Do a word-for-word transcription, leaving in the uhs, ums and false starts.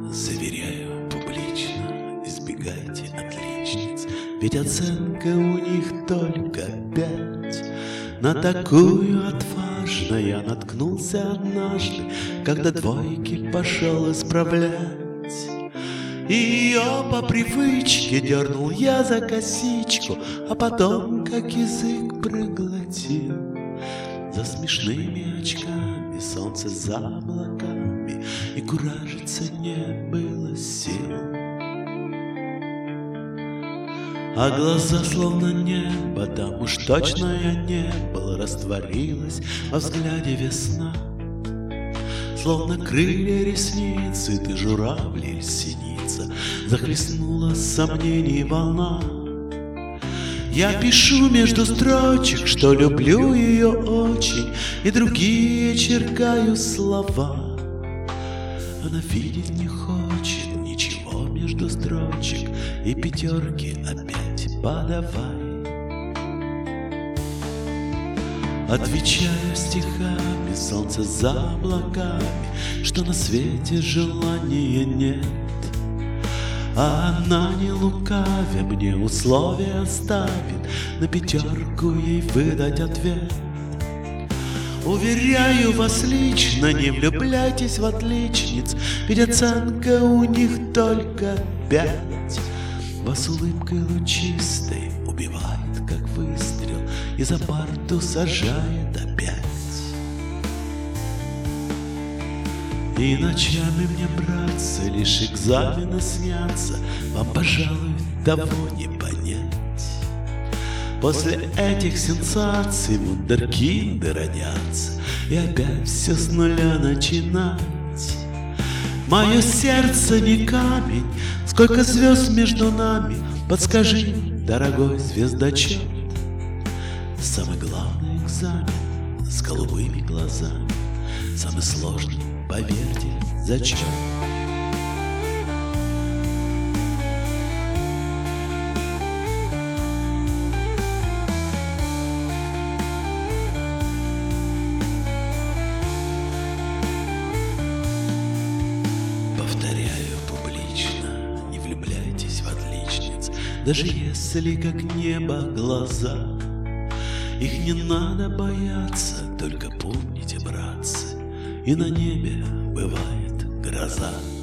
Заверяю публично, избегайте отличниц, ведь оценка у них только пять. На такую отважно я наткнулся однажды, когда двойки пошел исправлять. И ее по привычке дернул я за косичку, а потом как язык проглотил. За смешными очками, солнце за облаками, и куражиться не было сил. А глаза словно небо, там уж точно я не был, растворилась во взгляде весна. Словно крылья ресницы, ты журавль или синица, захлестнула сомнений волна. Я пишу между строчек, что люблю ее очень, и другие черкаю слова. Она видеть не хочет ничего между строчек, и пятерки опять подавай. Отвечаю стихами, солнце за облаками, что на свете желания нет. А она, не лукавя, мне условия ставит, на пятерку ей выдать ответ. Уверяю вас лично, не влюбляйтесь в отличниц, ведь оценка у них только пять. Вас улыбкой лучистой убивает, как выстрел, и за парту сажает опять. И ночами мне, братцы, лишь экзамены снятся, вам, пожалуй, того не понять. После этих сенсаций вундеркинды родятся, и опять все с нуля начинать. Мое сердце не камень, сколько звезд между нами, подскажи, дорогой звездочет. Самый главный экзамен с голубыми глазами, самый сложный, поверьте, зачем? Повторяю публично, не влюбляйтесь в отличниц, даже если как небо глаза. Их не надо бояться, только помните, братцы, и на небе бывает гроза.